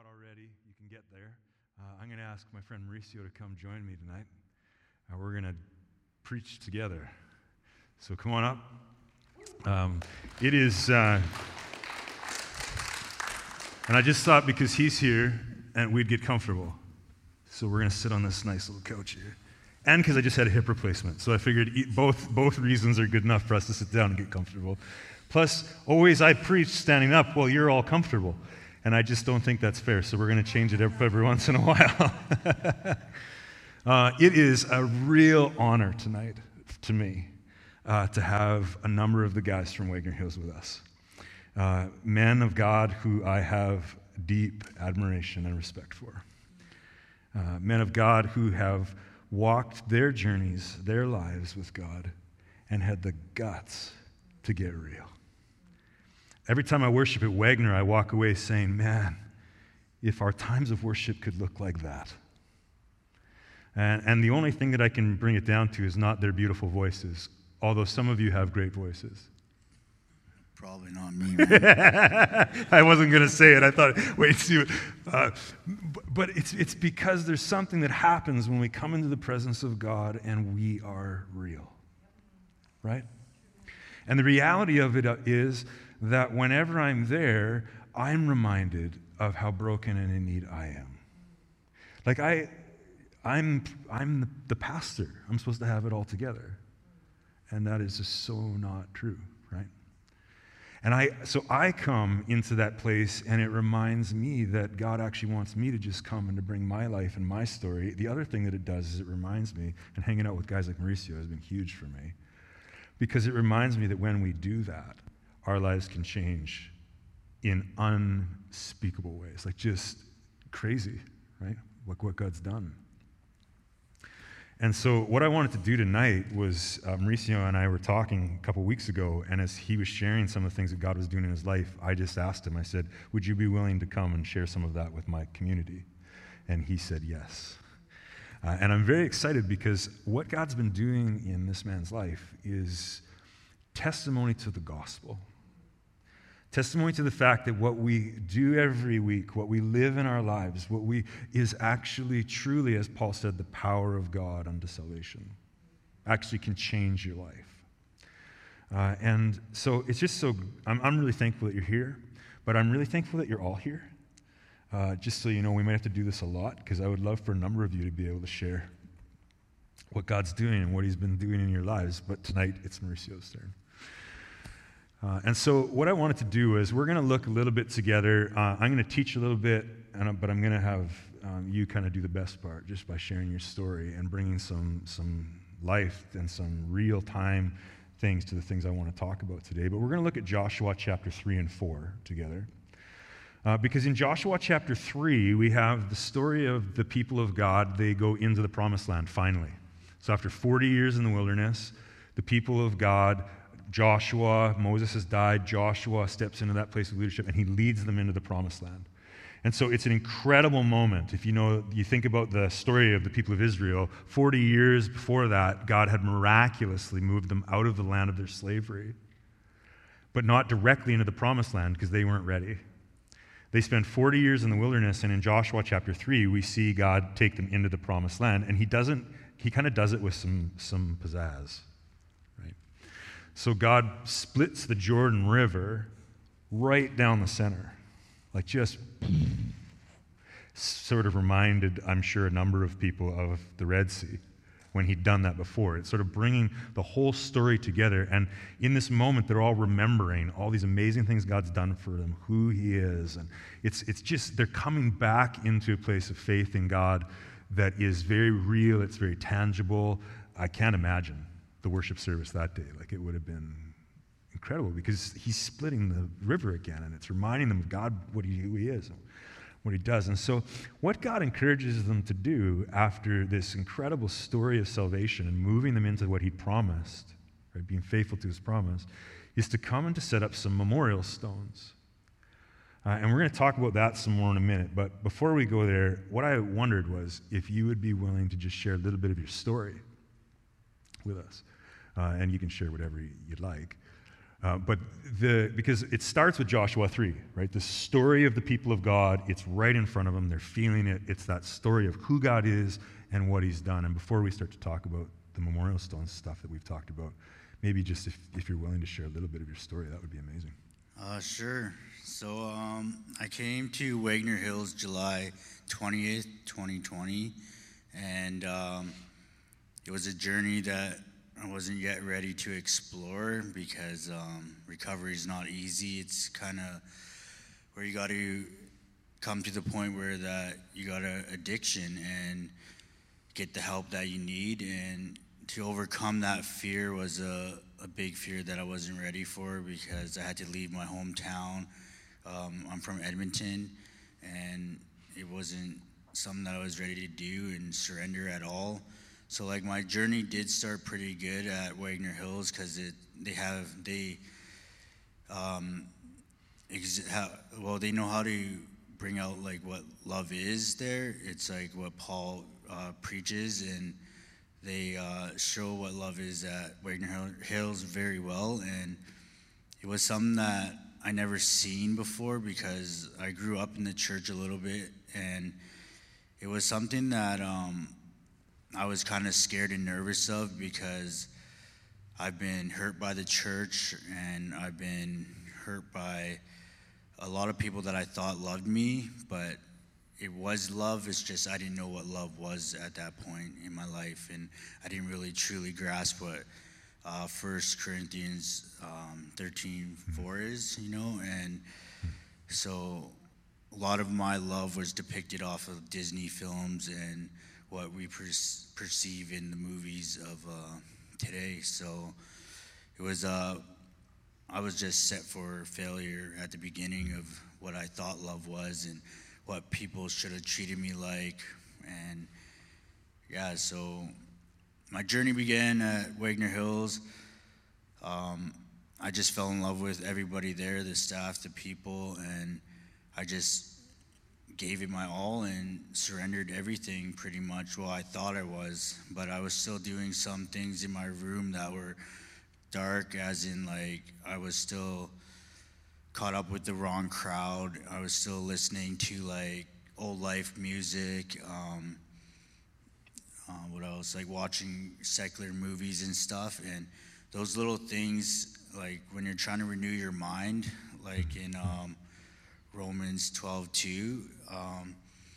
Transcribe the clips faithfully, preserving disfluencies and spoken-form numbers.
not already, you can get there. Uh, I'm going to ask my friend Mauricio to come join me tonight. Uh, we're going to preach together. So come on up. Um, it is, uh, and I just thought because he's here, and we'd get comfortable. So we're going to sit on this nice little couch here. And because I just had a hip replacement. So I figured both, both reasons are good enough for us to sit down and get comfortable. Plus, always I preach standing up while you're all comfortable. And I just don't think that's fair, so we're going to change it every, every once in a while. uh, it is a real honor tonight to me uh, to have a number of the guys from Wagner Hills with us. Uh, men of God who I have deep admiration and respect for. Uh, men of God who have walked their journeys, their lives with God, and had the guts to get real. Every time I worship at Wagner, I walk away saying, man, if our times of worship could look like that. And, and the only thing that I can bring it down to is not their beautiful voices, although some of you have great voices. Probably not me, man. I wasn't going to say it. I thought, wait, see what. Uh, but it's, it's because there's something that happens when we come into the presence of God and we are real. Right? And the reality of it is that whenever I'm there, I'm reminded of how broken and in need I am. Like I, I'm, I'm the, the pastor. I'm supposed to have it all together. And that is just so not true, right? And I, so I come into that place, and it reminds me that God actually wants me to just come and to bring my life and my story. The other thing that it does is it reminds me, and hanging out with guys like Mauricio has been huge for me, because it reminds me that when we do that, our lives can change in unspeakable ways, like just crazy, right? Like what God's done. And so what I wanted to do tonight was, uh, Mauricio and I were talking a couple weeks ago, and as he was sharing some of the things that God was doing in his life, I just asked him, I said, would you be willing to come and share some of that with my community? And he said yes. Uh, and I'm very excited because what God's been doing in this man's life is testimony to the gospel. Testimony to the fact that what we do every week, what we live in our lives, what we is actually truly, as Paul said, the power of God unto salvation. Actually can change your life. Uh, and so it's just so, I'm, I'm really thankful that you're here, but I'm really thankful that you're all here. Uh, just so you know, we might have to do this a lot, because I would love for a number of you to be able to share what God's doing and what he's been doing in your lives, but tonight it's Mauricio's turn. Uh, and so what I wanted to do is we're going to look a little bit together. Uh, I'm going to teach a little bit, and, but I'm going to have um, you kind of do the best part just by sharing your story and bringing some some life and some real-time things to the things I want to talk about today. But we're going to look at Joshua chapter three and four together. Uh, because in Joshua chapter three, we have the story of the people of God. They go into the promised land finally. So after forty years in the wilderness, the people of God, Joshua, Moses has died, Joshua steps into that place of leadership, and he leads them into the promised land. And so it's an incredible moment. If you know, you think about the story of the people of Israel, forty years before that, God had miraculously moved them out of the land of their slavery, but not directly into the promised land because they weren't ready. They spent forty years in the wilderness, and in Joshua chapter three, we see God take them into the promised land, and he doesn't, he kind of does it with some, some pizzazz. So God splits the Jordan River right down the center, like just sort of reminded, I'm sure, a number of people of the Red Sea when he'd done that before. It's sort of bringing the whole story together, and in this moment, they're all remembering all these amazing things God's done for them, who he is, and it's it's just, they're coming back into a place of faith in God that is very real, it's very tangible. I can't imagine the worship service that day. Like, it would have been incredible because he's splitting the river again, and it's reminding them of God, what he, who he is, and what he does. And so what God encourages them to do after this incredible story of salvation and moving them into what he promised, right, being faithful to his promise, is to come and to set up some memorial stones. Uh, and we're going to talk about that some more in a minute. But before we go there, what I wondered was if you would be willing to just share a little bit of your story with us. Uh, and you can share whatever you'd like. Uh, but the because it starts with Joshua three, right? The story of the people of God, it's right in front of them. They're feeling it. It's that story of who God is and what he's done. And before we start to talk about the memorial stone stuff that we've talked about, maybe just if, if you're willing to share a little bit of your story, that would be amazing. Uh, sure. So um, I came to Wagner Hills July twentieth, twenty twenty, and um, it was a journey that I wasn't yet ready to explore because um, recovery is not easy. It's kind of where you got to come to the point where that you got an addiction and get the help that you need. And to overcome that fear was a, a big fear that I wasn't ready for because I had to leave my hometown. Um, I'm from Edmonton, and it wasn't something that I was ready to do and surrender at all. So like my journey did start pretty good at Wagner Hills because it they have they um ex- how, well they know how to bring out like what love is there. It's like what Paul uh, preaches, and they uh, show what love is at Wagner Hills very well. And it was something that I never seen before because I grew up in the church a little bit, and it was something that um I was kind of scared and nervous of because I've been hurt by the church, and I've been hurt by a lot of people that I thought loved me, but it was love. It's just I didn't know what love was at that point in my life, and I didn't really truly grasp what uh, First Corinthians um, thirteen four is, you know, and so a lot of my love was depicted off of Disney films and what we per- perceive in the movies of uh, today. So it was, uh, I was just set for failure at the beginning of what I thought love was and what people should have treated me like. And yeah, so my journey began at Wagner Hills. Um, I just fell in love with everybody there, the staff, the people, and I just gave it my all and surrendered everything pretty much. Well, I thought I was, but I was still doing some things in my room that were dark, as in like I was still caught up with the wrong crowd. I was still listening to like old life music, um, uh, what else, like watching secular movies and stuff. And those little things, like when you're trying to renew your mind, like in um, Romans twelve two, um,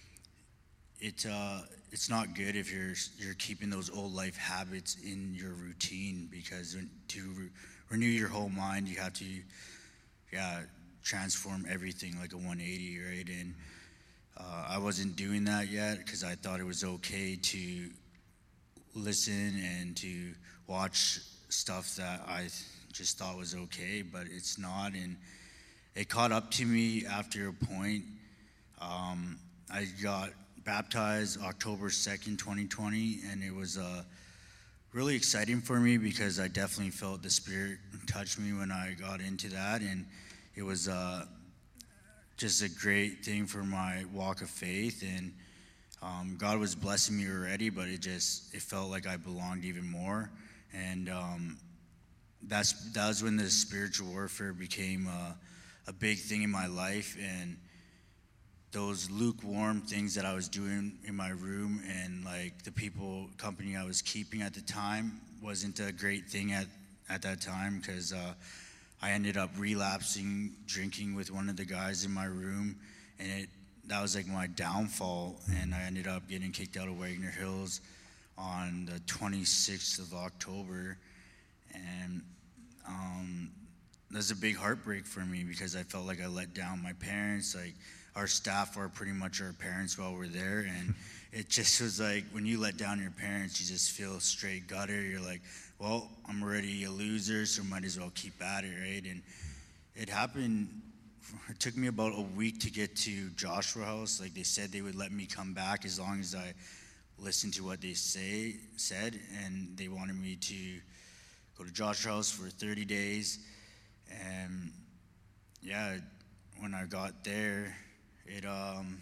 it uh, it's not good if you're you're keeping those old life habits in your routine, because when, to re- renew your whole mind, you have to yeah transform everything like a one eighty, right? And uh, I wasn't doing that yet because I thought it was okay to listen and to watch stuff that I just thought was okay, but it's not. And it caught up to me after a point. Um, I got baptized October second, twenty twenty, and it was uh, really exciting for me because I definitely felt the Spirit touch me when I got into that, and it was uh, just a great thing for my walk of faith. And um, God was blessing me already, but it just it felt like I belonged even more. And um, that's that was when the spiritual warfare became uh, a big thing in my life, and those lukewarm things that I was doing in my room and like the people company I was keeping at the time wasn't a great thing at, at that time, because uh, I ended up relapsing, drinking with one of the guys in my room, and it that was like my downfall. And I ended up getting kicked out of Wagner Hills on the twenty-sixth of October, and um, that was a big heartbreak for me because I felt like I let down my parents. Like, our staff are pretty much our parents while we're there, and it just was like when you let down your parents, you just feel straight gutter. You're like, well, I'm already a loser, so might as well keep at it, right? And it happened, it took me about a week to get to Joshua House. Like, they said they would let me come back as long as I listened to what they say said, and they wanted me to go to Joshua House for thirty days. And yeah, when I got there, it um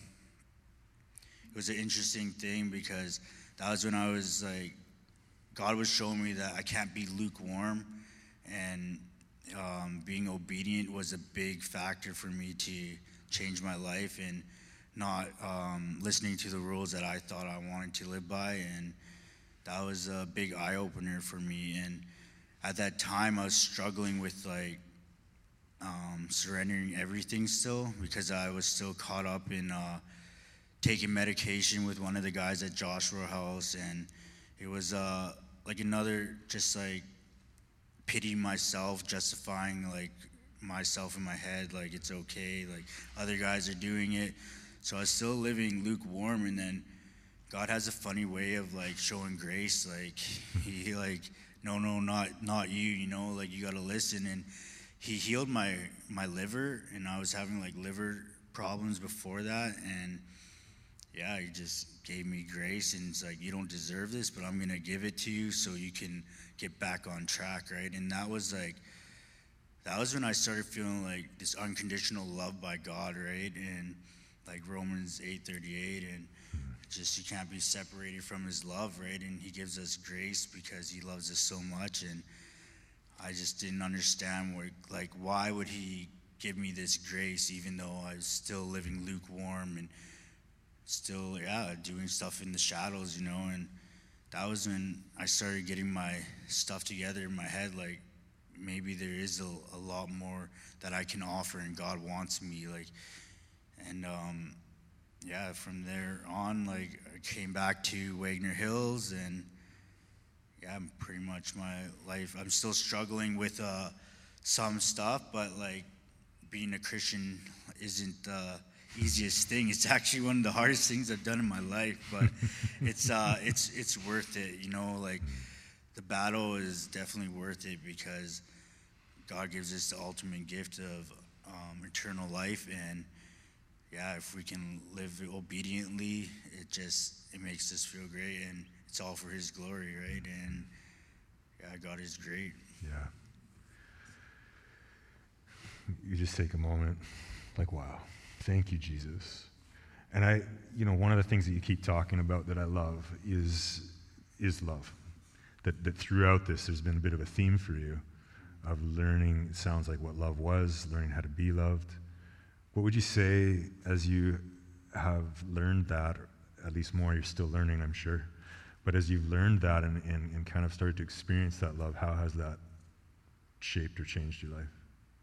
it was an interesting thing because that was when I was like, God was showing me that I can't be lukewarm, and um, being obedient was a big factor for me to change my life and not um, listening to the rules that I thought I wanted to live by. And that was a big eye-opener for me. And at that time, I was struggling with like um, surrendering everything still, because I was still caught up in uh, taking medication with one of the guys at Joshua House. And it was uh, like another just like pitying myself, justifying like myself in my head, like it's okay, like other guys are doing it. So I was still living lukewarm. And then God has a funny way of like showing grace. Like he like, no, no, not not you, you know, like you got to listen. And he healed my my liver, and I was having like liver problems before that. And yeah, he just gave me grace, and it's like, you don't deserve this, but I'm gonna give it to you so you can get back on track, right? And that was like, that was when I started feeling like this unconditional love by God, right? And like Romans eight thirty-eight, and just you can't be separated from his love, right? And he gives us grace because he loves us so much. And I just didn't understand where, like, why would he give me this grace even though I was still living lukewarm and still, yeah, doing stuff in the shadows, you know? And that was when I started getting my stuff together in my head, like, maybe there is a, a lot more that I can offer, and God wants me, like, and, um, yeah, from there on, like, I came back to Wagner Hills, and, yeah, pretty much my life, I'm still struggling with uh, some stuff, but, like, being a Christian isn't the easiest thing. It's actually one of the hardest things I've done in my life, but it's uh, it's it's worth it, you know, like, the battle is definitely worth it because God gives us the ultimate gift of um, eternal life. And yeah, if we can live obediently, it just, it makes us feel great, and it's all for his glory, right? And yeah, God is great. Yeah. You just take a moment, like, wow, thank you, Jesus. And I, you know, one of the things that you keep talking about that I love is is love. That that throughout this, there's been a bit of a theme for you of learning, it sounds like, what love was, learning how to be loved. What would you say as you have learned that, or at least more, you're still learning, I'm sure, but as you've learned that and, and, and kind of started to experience that love, how has that shaped or changed your life?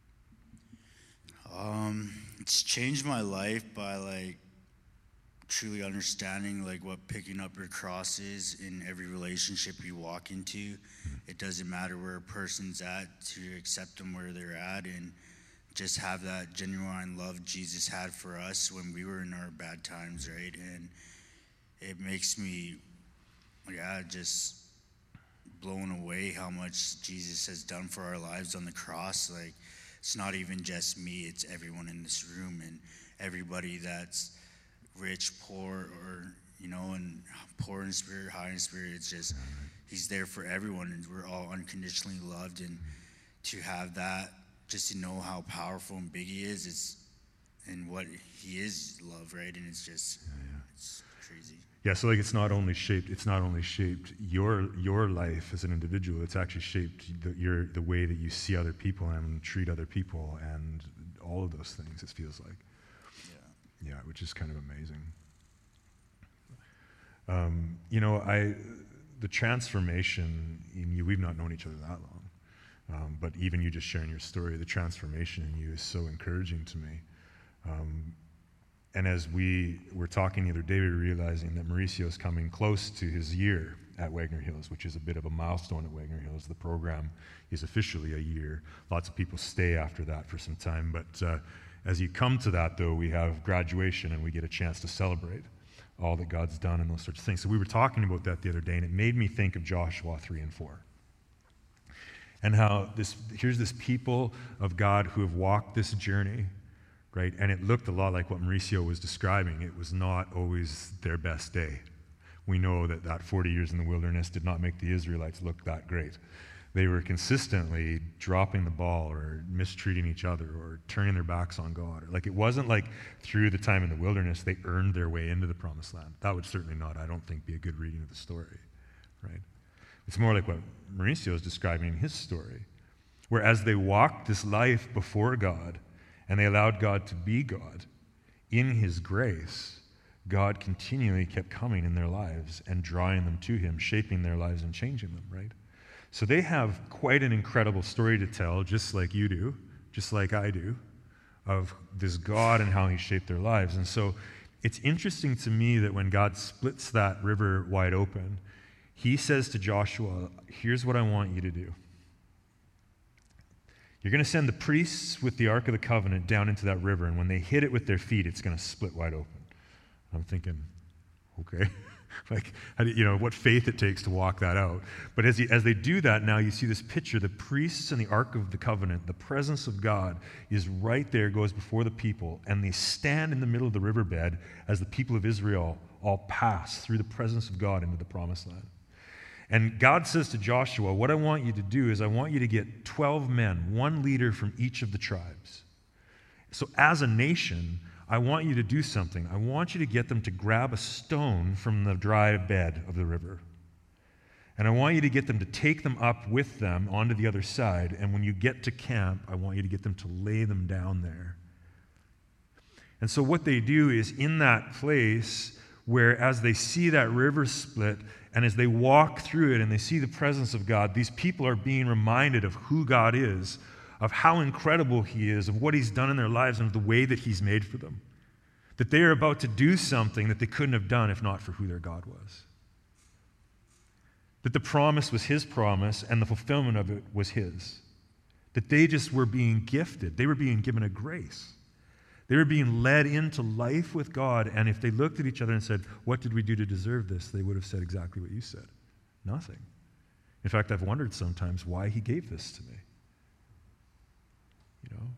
Um, it's changed my life by, like, truly understanding, like, what picking up your cross is in every relationship you walk into. Mm-hmm. It doesn't matter where a person's at, to accept them where they're at, and just have that genuine love Jesus had for us when we were in our bad times, right? And it makes me, yeah, just blown away how much Jesus has done for our lives on the cross. Like, it's not even just me, it's everyone in this room, and everybody that's rich, poor, or, you know, and poor in spirit, high in spirit. It's just, he's there for everyone, and we're all unconditionally loved. And to have that, just to know how powerful and big he is, it's, and what he is, love, right? And it's just, yeah, yeah. It's crazy. Yeah, so like it's not only shaped, it's not only shaped your your life as an individual, it's actually shaped the, your, the way that you see other people and treat other people and all of those things, it feels like. Yeah, which is kind of amazing. Um, you know, I the transformation in you, we've not known each other that long, um, but even you just sharing your story, the transformation in you is so encouraging to me. Um, and as we were talking the other day, we were realizing that Mauricio is coming close to his year at Wagner Hills, which is a bit of a milestone at Wagner Hills. The program is officially a year. Lots of people stay after that for some time, but uh, as you come to that, though, we have graduation and we get a chance to celebrate all that God's done and those sorts of things. So we were talking about that the other day, and it made me think of Joshua three and four. And how this, here's this people of God who have walked this journey, right? And it looked a lot like what Mauricio was describing. It was not always their best day. We know that that forty years in the wilderness did not make the Israelites look that great. They were consistently dropping the ball or mistreating each other or turning their backs on God. Like, it wasn't like through the time in the wilderness they earned their way into the promised land. That would certainly not, I don't think, be a good reading of the story, right? It's more like what Mauricio is describing in his story, where as they walked this life before God and they allowed God to be God, in his grace, God continually kept coming in their lives and drawing them to him, shaping their lives and changing them, right? So they have quite an incredible story to tell, just like you do, just like I do, of this God and how he shaped their lives. And so it's interesting to me that when God splits that river wide open, he says to Joshua, here's what I want you to do. You're going to send the priests with the Ark of the Covenant down into that river, and when they hit it with their feet, it's going to split wide open. I'm thinking, okay, like, how do you, you know, what faith it takes to walk that out. But as, he, as they do that now, you see this picture, the priests and the Ark of the Covenant, the presence of God is right there, goes before the people, and they stand in the middle of the riverbed as the people of Israel all pass through the presence of God into the promised land. And God says to Joshua, what I want you to do is I want you to get twelve men, one leader from each of the tribes. So as a nation, I want you to do something. I want you to get them to grab a stone from the dry bed of the river. And I want you to get them to take them up with them onto the other side. And when you get to camp, I want you to get them to lay them down there. And so what they do is in that place where as they see that river split, and as they walk through it and they see the presence of God, these people are being reminded of who God is, of how incredible he is, of what he's done in their lives, and of the way that he's made for them. That they are about to do something that they couldn't have done if not for who their God was. That the promise was his promise and the fulfillment of it was his. That they just were being gifted. They were being given a grace. They were being led into life with God, and if they looked at each other and said, what did we do to deserve this? They would have said exactly what you said. Nothing. In fact, I've wondered sometimes why he gave this to me. You know?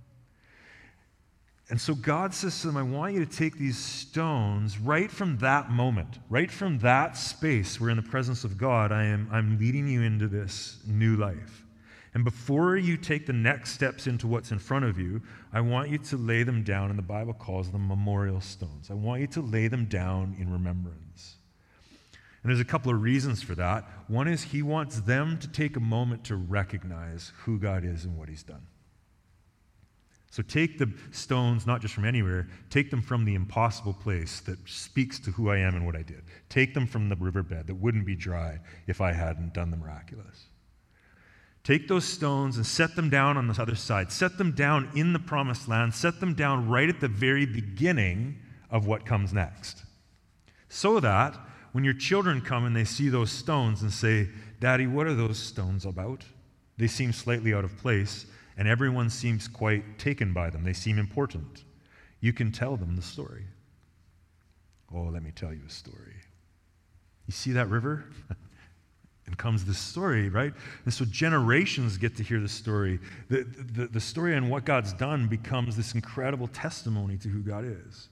And so God says to them, I want you to take these stones right from that moment, right from that space where in the presence of God, I am, I'm leading you into this new life. And before you take the next steps into what's in front of you, I want you to lay them down, and the Bible calls them memorial stones. I want you to lay them down in remembrance. And there's a couple of reasons for that. One is he wants them to take a moment to recognize who God is and what he's done. So take the stones, not just from anywhere, take them from the impossible place that speaks to who I am and what I did. Take them from the riverbed that wouldn't be dry if I hadn't done the miraculous. Take those stones and set them down on the other side. Set them down in the promised land. Set them down right at the very beginning of what comes next. So that when your children come and they see those stones and say, Daddy, what are those stones about? They seem slightly out of place, and everyone seems quite taken by them. They seem important. You can tell them the story. Oh, let me tell you a story. You see that river? And comes this story, right? And so generations get to hear the story. The, the, the story on what God's done becomes this incredible testimony to who God is.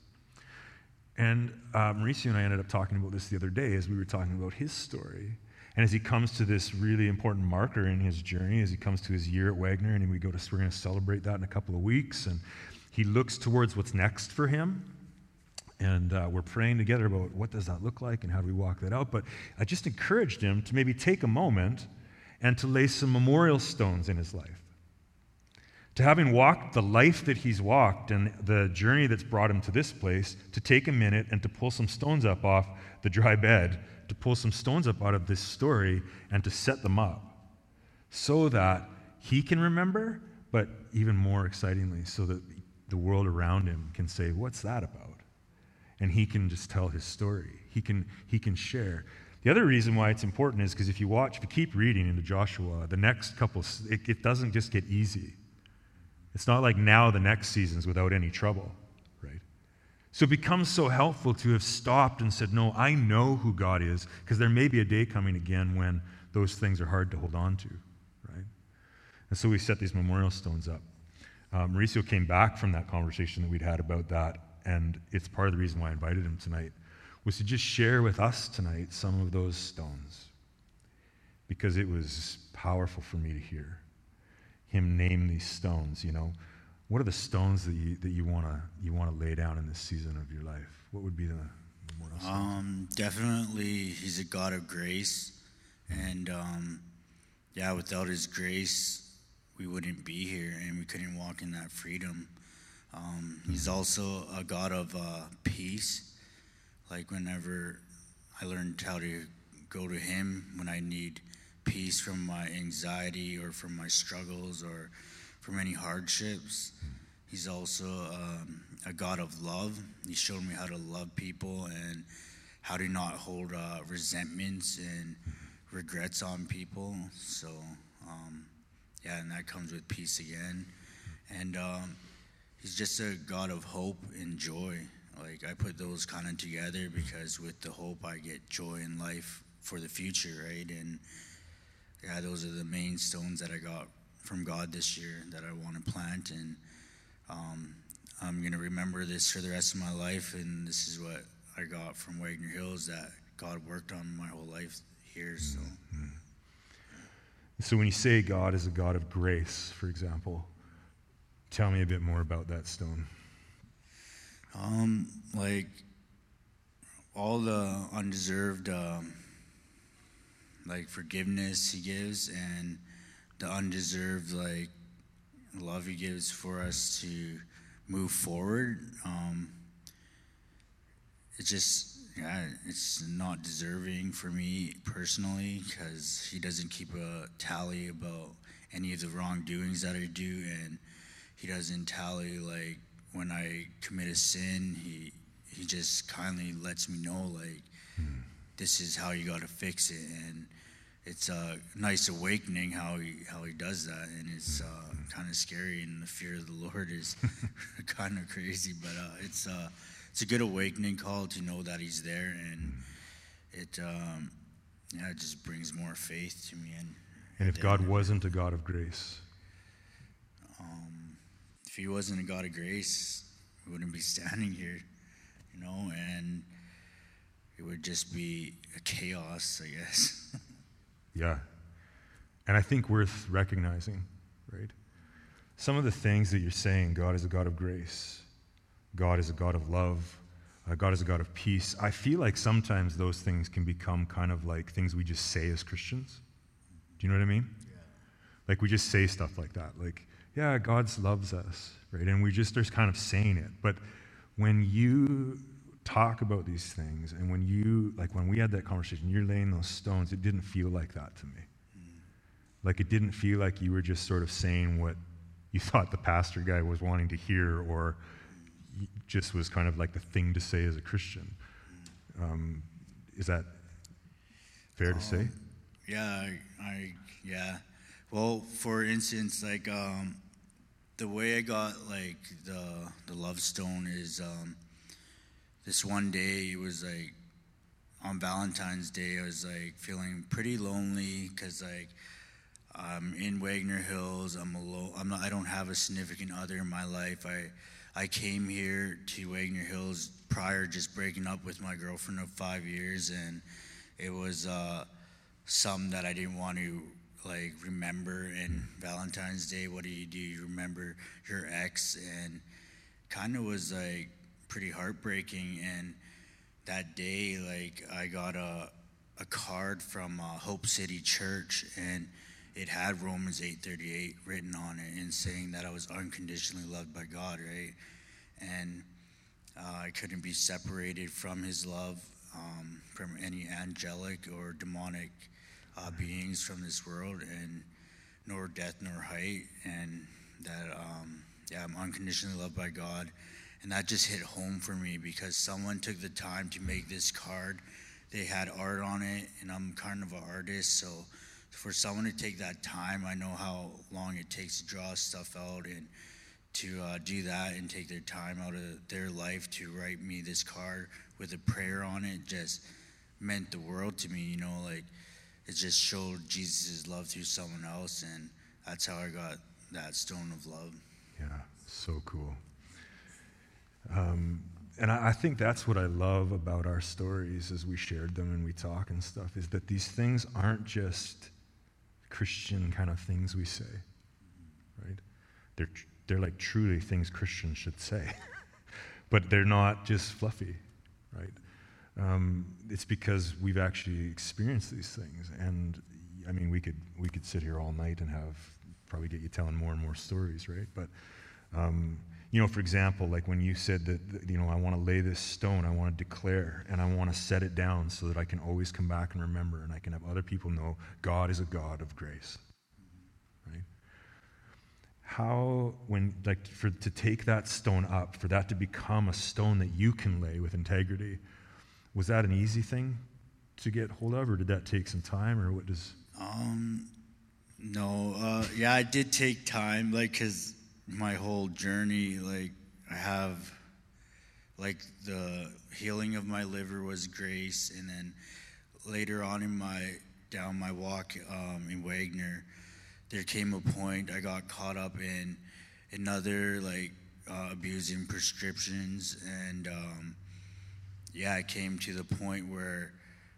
And uh, Mauricio and I ended up talking about this the other day as we were talking about his story. And as he comes to this really important marker in his journey, as he comes to his year at Wagner, and we go to, we're going to celebrate that in a couple of weeks, and he looks towards what's next for him. And uh, we're praying together about what does that look like and how do we walk that out. But I just encouraged him to maybe take a moment and to lay some memorial stones in his life. To having walked the life that he's walked and the journey that's brought him to this place, to take a minute and to pull some stones up off the dry bed, to pull some stones up out of this story and to set them up so that he can remember, but even more excitingly, so that the world around him can say, what's that about? And he can just tell his story. He can, he can share. The other reason why it's important is because if you watch, if you keep reading into Joshua, the next couple, it, it doesn't just get easy. It's not like now the next season's without any trouble, right? So it becomes so helpful to have stopped and said, no, I know who God is, because there may be a day coming again when those things are hard to hold on to, right? And so we set these memorial stones up. Uh, Mauricio came back from that conversation that we'd had about that, and it's part of the reason why I invited him tonight, was to just share with us tonight some of those stones. Because it was powerful for me to hear him name these stones, you know. What are the stones that you that you want to you want to lay down in this season of your life? What would be the memorial stones? Um, definitely, he's a God of grace. And, um, yeah, without his grace, we wouldn't be here and we couldn't walk in that freedom. Um, he's also a God of uh, peace. Like whenever I learned how to go to him when I need peace from my anxiety or from my struggles or from any hardships. He's also um, a God of love. He showed me how to love people and how to not hold uh, resentments and regrets on people. So, um, yeah, and that comes with peace again. And um, he's just a God of hope and joy. Like, I put those kind of together because with the hope, I get joy in life for the future, right? And, yeah, those are the main stones that I got from God this year that I want to plant. And um, I'm going to remember this for the rest of my life. And this is what I got from Wagner Hills that God worked on my whole life here. So, mm-hmm. So when you say God is a God of grace, for example, tell me a bit more about that stone. Um, like all the undeserved, um, like forgiveness he gives, and the undeserved, like love he gives for us to move forward. Um, it's just, yeah, it's not deserving for me personally because he doesn't keep a tally about any of the wrongdoings that I do, and he doesn't tally like when I commit a sin. He he just kindly lets me know like mm. this is how you got to fix it, and it's a nice awakening how he how he does that, and it's uh, kind of scary. And the fear of the Lord is kind of crazy, but uh, it's uh, it's a good awakening call to know that he's there, and it um, yeah it just brings more faith to me. And and if God wasn't a God of grace. Um, if he wasn't a God of grace, we wouldn't be standing here, you know, and it would just be a chaos, I guess. Yeah. And I think worth recognizing, right? Some of the things that you're saying, God is a God of grace, God is a God of love, uh, God is a God of peace. I feel like sometimes those things can become kind of like things we just say as Christians. Do you know what I mean? Yeah. Like we just say stuff like that, like, yeah, God loves us, right? And we just are kind of saying it. But when you talk about these things, and when you, like when we had that conversation, you're laying those stones, it didn't feel like that to me. Mm. Like it didn't feel like you were just sort of saying what you thought the pastor guy was wanting to hear, or just was kind of like the thing to say as a Christian. Um, is that fair um, to say? Yeah, I, I yeah. Well, for instance, like um, the way I got like the the love stone is um, this one day. It was like on Valentine's Day. I was like feeling pretty lonely because like I'm in Wagner Hills. I'm alone. I'm not. I don't have a significant other in my life. I I came here to Wagner Hills prior just breaking up with my girlfriend of five years, and it was uh, something that I didn't want to. Like remember in Valentine's Day, what do you do? You remember your ex, and kind of was like pretty heartbreaking. And that day, like I got a a card from uh, Hope City Church, and it had Romans eight thirty-eight written on it, and saying that I was unconditionally loved by God, right? And uh, I couldn't be separated from His love, um, from any angelic or demonic Uh, beings from this world, and nor death nor height, and that um, yeah I'm unconditionally loved by God. And that just hit home for me because someone took the time to make this card. They had art on it, and I'm kind of an artist, so for someone to take that time, I know how long it takes to draw stuff out, and to uh, do that and take their time out of their life to write me this card with a prayer on it just meant the world to me, you know, like it just showed Jesus' love through someone else, and that's how I got that stone of love. Yeah, so cool. Um, and I, I think that's what I love about our stories as we shared them and we talk and stuff, is that these things aren't just Christian kind of things we say, right? They're they're like truly things Christians should say, but they're not just fluffy, right? Um, it's because we've actually experienced these things, and I mean, we could we could sit here all night and have probably get you telling more and more stories, right? But, um, you know, for example, like when you said that, you know, I want to lay this stone, I want to declare, and I want to set it down so that I can always come back and remember, and I can have other people know God is a God of grace, right? How, when, like, for to take that stone up, for that to become a stone that you can lay with integrity, was that an easy thing to get hold of, or did that take some time, or what does... Um, no, uh, yeah, it did take time, like, because my whole journey, like, I have, like, the healing of my liver was grace, and then later on in my, down my walk um, in Wagner, there came a point I got caught up in another, like, uh, abusing prescriptions, and, um, yeah, it came to the point where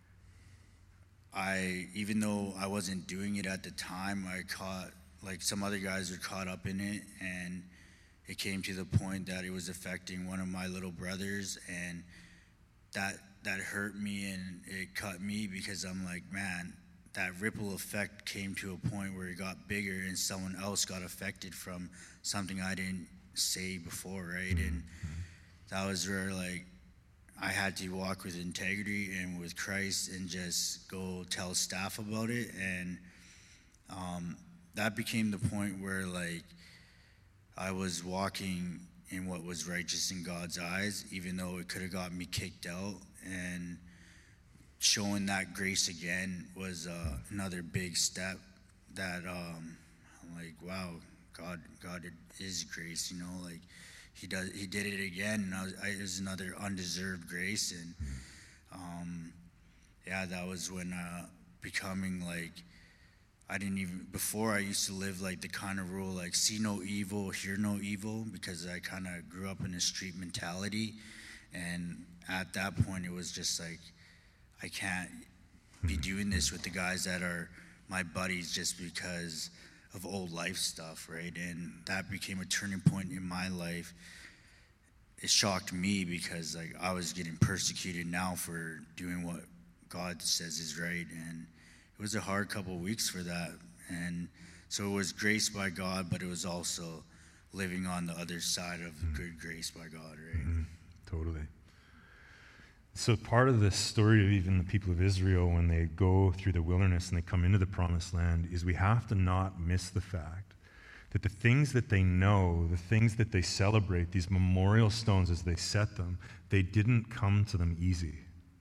I, even though I wasn't doing it at the time, I caught, like some other guys were caught up in it, and it came to the point that it was affecting one of my little brothers, and that that hurt me and it cut me, because I'm like, man, that ripple effect came to a point where it got bigger and someone else got affected from something I didn't say before, right? And that was where, like, I had to walk with integrity and with Christ and just go tell staff about it, and um, that became the point where, like, I was walking in what was righteous in God's eyes, even though it could have got me kicked out, and showing that grace again was uh, another big step that um, I'm like, wow, God, God is grace, you know, like, He does. He did it again, and I was, I, it was another undeserved grace. And um, yeah, that was when uh, becoming like, I didn't even, before I used to live like the kind of rule, like see no evil, hear no evil, because I kind of grew up in a street mentality. And at that point, it was just like, I can't be doing this with the guys that are my buddies just because of old life stuff, right? And that became a turning point in my life. It shocked me because, like, I was getting persecuted now for doing what God says is right, and it was a hard couple of weeks for that. And so it was grace by God, but it was also living on the other side of mm-hmm. good grace by God, right? Mm-hmm. Totally. So part of the story of even the people of Israel when they go through the wilderness and they come into the promised land is we have to not miss the fact that the things that they know, the things that they celebrate, these memorial stones as they set them, they didn't come to them easy.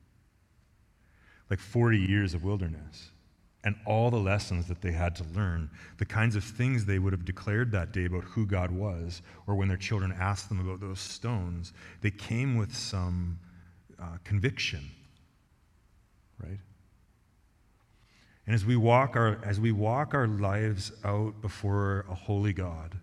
Like forty years of wilderness and all the lessons that they had to learn, the kinds of things they would have declared that day about who God was, or when their children asked them about those stones, they came with some Uh, conviction, right? And as we walk our as we walk our lives out before a holy God,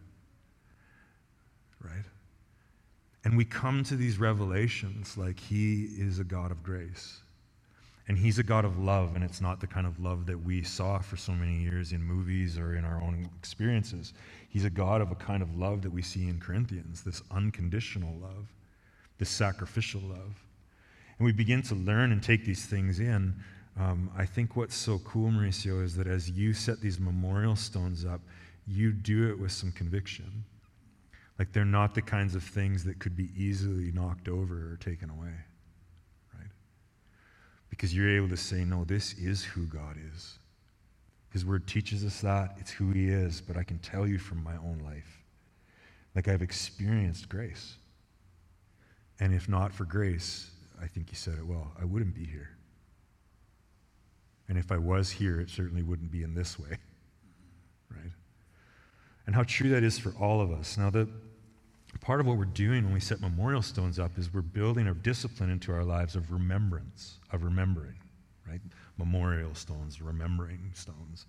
right? And we come to these revelations like He is a God of grace, and He's a God of love, and it's not the kind of love that we saw for so many years in movies or in our own experiences. He's a God of a kind of love that we see in Corinthians, this unconditional love, this sacrificial love. And we begin to learn and take these things in. Um, I think what's so cool, Mauricio, is that as you set these memorial stones up, you do it with some conviction. Like they're not the kinds of things that could be easily knocked over or taken away, right? Because you're able to say, no, this is who God is. His word teaches us that. It's who He is. But I can tell you from my own life, like I've experienced grace. And if not for grace, I think you said it well, I wouldn't be here. And if I was here, it certainly wouldn't be in this way, right? And how true that is for all of us. Now, the part of what we're doing when we set memorial stones up is we're building a discipline into our lives of remembrance, of remembering, right? Memorial stones, remembering stones.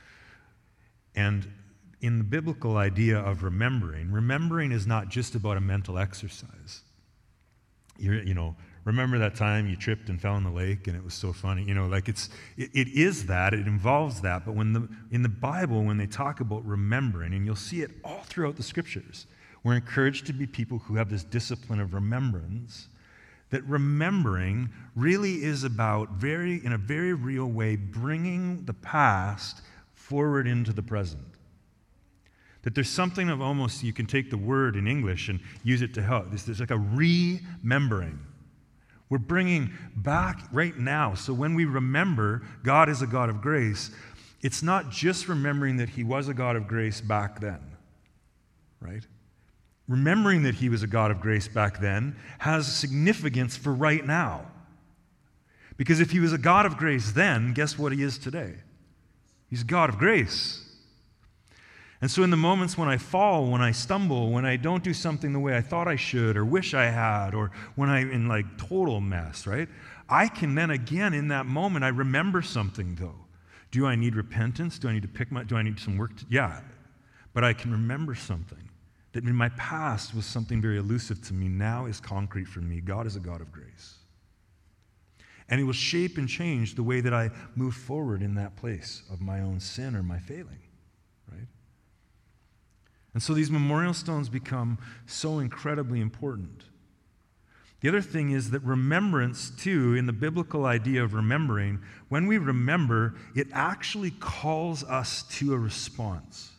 And in the biblical idea of remembering, remembering is not just about a mental exercise. You're, you know, remember that time you tripped and fell in the lake and it was so funny? You know, like it's, it, it is that, it involves that, but when the, in the Bible, when they talk about remembering, and you'll see it all throughout the scriptures, we're encouraged to be people who have this discipline of remembrance, that remembering really is about very, in a very real way, bringing the past forward into the present. That there's something of almost, you can take the word in English and use it to help. There's, there's like a remembering. We're bringing back right now. So when we remember God is a God of grace, it's not just remembering that he was a God of grace back then, right? Remembering that he was a God of grace back then has significance for right now. Because if he was a God of grace then, guess what he is today? He's a God of grace. And so in the moments when I fall, when I stumble, when I don't do something the way I thought I should or wish I had, or when I'm in like total mess, right? I can then again in that moment, I remember something though. Do I need repentance? Do I need to pick my, do I need some work? To, yeah. But I can remember something that in my past was something very elusive to me, now is concrete for me. God is a God of grace. And he will shape and change the way that I move forward in that place of my own sin or my failing, right? And so these memorial stones become so incredibly important. The other thing is that remembrance, too, in the biblical idea of remembering, when we remember, it actually calls us to a response.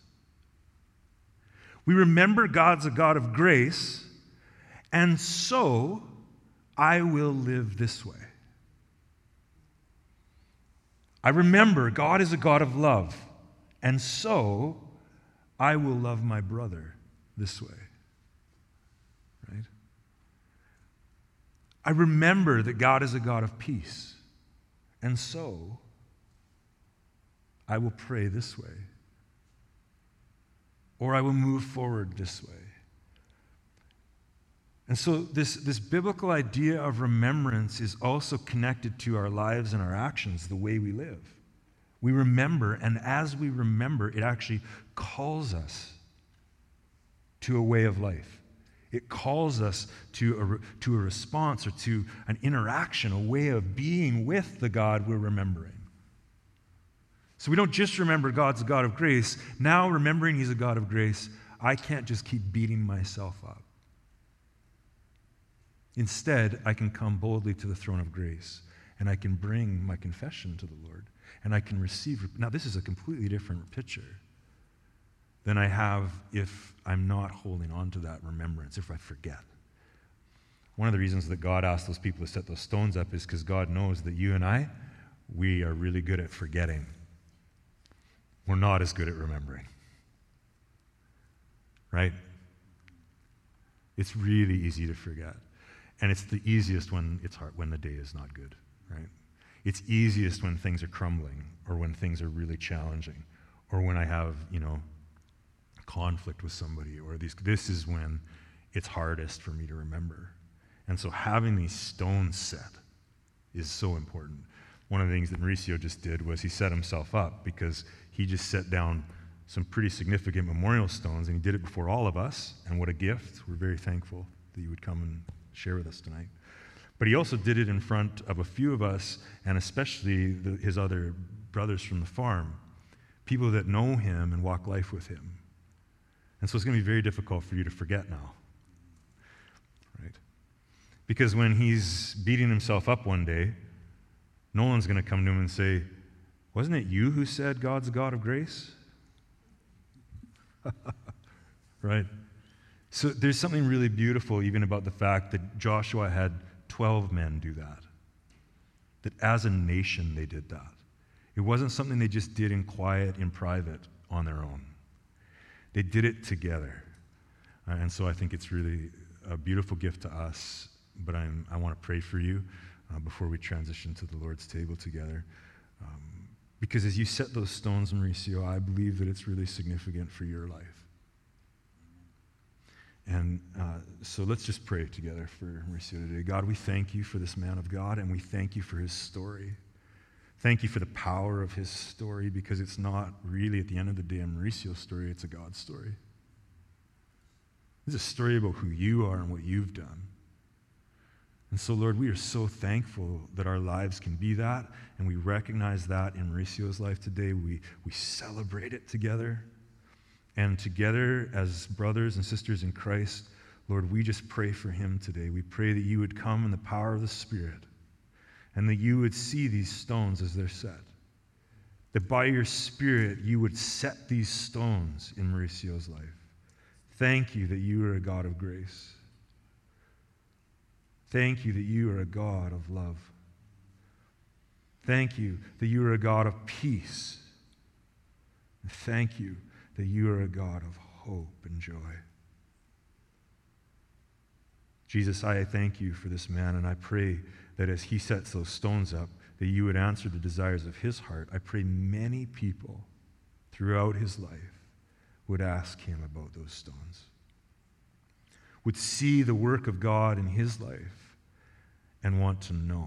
We remember God's a God of grace, and so I will live this way. I remember God is a God of love, and so I will love my brother this way. Right? I remember that God is a God of peace, and so I will pray this way. Or I will move forward this way. And so this, this biblical idea of remembrance is also connected to our lives and our actions, the way we live. We remember, and as we remember, it actually calls us to a way of life. It calls us to a, to a response or to an interaction, a way of being with the God we're remembering. So we don't just remember God's a God of grace. Now, remembering he's a God of grace, I can't just keep beating myself up. Instead, I can come boldly to the throne of grace, and I can bring my confession to the Lord, and I can receive. Now, this is a completely different picture than I have if I'm not holding on to that remembrance, if I forget. One of the reasons that God asked those people to set those stones up is because God knows that you and I, we are really good at forgetting. We're not as good at remembering. Right? It's really easy to forget. And it's the easiest when it's hard, when the day is not good, right? It's easiest when things are crumbling or when things are really challenging or when I have, you know, conflict with somebody or these, this is when it's hardest for me to remember. And so having these stones set is so important. One of the things that Mauricio just did was he set himself up because he just set down some pretty significant memorial stones, and he did it before all of us, and what a gift. We're very thankful that you would come and share with us tonight. But he also did it in front of a few of us, and especially the, his other brothers from the farm, people that know him and walk life with him. And so it's going to be very difficult for you to forget now. Right? Because when he's beating himself up one day, no one's going to come to him and say, wasn't it you who said God's a God of grace? Right? So there's something really beautiful even about the fact that Joshua had twelve men do that. That as a nation they did that. It wasn't something they just did in quiet, in private, on their own. They did it together. Uh, and so I think it's really a beautiful gift to us. But I'm, I want to pray for you uh, before we transition to the Lord's table together. Um, because as you set those stones, Mauricio, I believe that it's really significant for your life. And uh, so let's just pray together for Mauricio today. God, we thank you for this man of God, and we thank you for his story. Thank you for the power of his story, because it's not really, at the end of the day, a Mauricio story, it's a God story. It's a story about who you are and what you've done. And so, Lord, we are so thankful that our lives can be that, and we recognize that in Mauricio's life today. We, we celebrate it together. And together, as brothers and sisters in Christ, Lord, we just pray for him today. We pray that you would come in the power of the Spirit and that you would see these stones as they're set. that by your Spirit you would set these stones in Mauricio's life. Thank you that you are a God of grace. Thank you that you are a God of love. Thank you that you are a God of peace. And thank you that you are a God of hope and joy. Jesus, I thank you for this man, and I pray that as he sets those stones up, that you would answer the desires of his heart. I pray many people throughout his life would ask him about those stones, would see the work of God in his life and want to know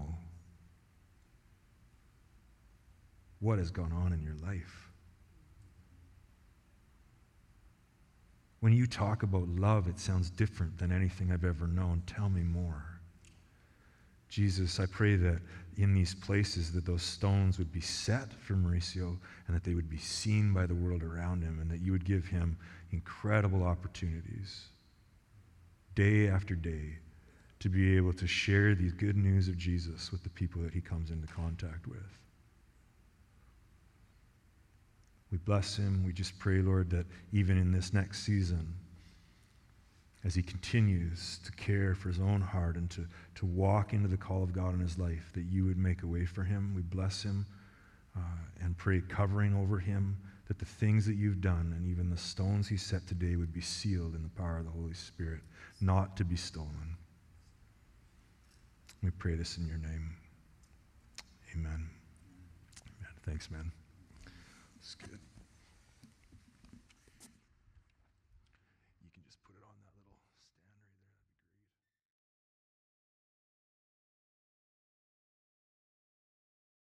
what has gone on in your life. When you talk about love, it sounds different than anything I've ever known. Tell me more. Jesus, I pray that in these places that those stones would be set for Mauricio and that they would be seen by the world around him, and that you would give him incredible opportunities day after day to be able to share the good news of Jesus with the people that he comes into contact with. We bless him. We just pray, Lord, that even in this next season, as he continues to care for his own heart and to, to walk into the call of God in his life, that you would make a way for him. We bless him uh, and pray covering over him, that the things that you've done and even the stones he set today would be sealed in the power of the Holy Spirit, not to be stolen. We pray this in your name. Amen. Amen. Thanks, man.